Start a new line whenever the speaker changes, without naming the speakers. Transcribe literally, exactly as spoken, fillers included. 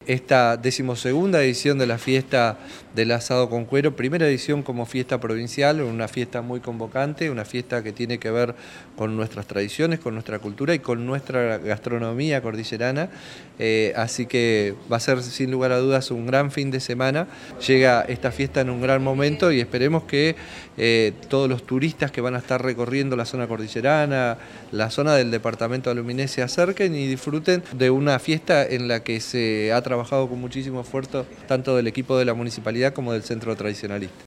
esta decimosegunda edición de la fiesta del asado con cuero, primera edición como fiesta provincial, una fiesta muy convocante, una fiesta que tiene que ver con nuestras tradiciones, con nuestra cultura y con nuestra gastronomía cordillerana, eh, así que va a ser sin lugar a dudas un gran fin de semana. Llega esta fiesta en un gran momento y esperemos que eh, todos los turistas que van a estar recorriendo la zona cordillerana, la zona del departamento de Luminés se acerquen y disfruten de una fiesta en la que se ha trabajado con muchísimo esfuerzo tanto del equipo de la municipalidad como del centro tradicionalista.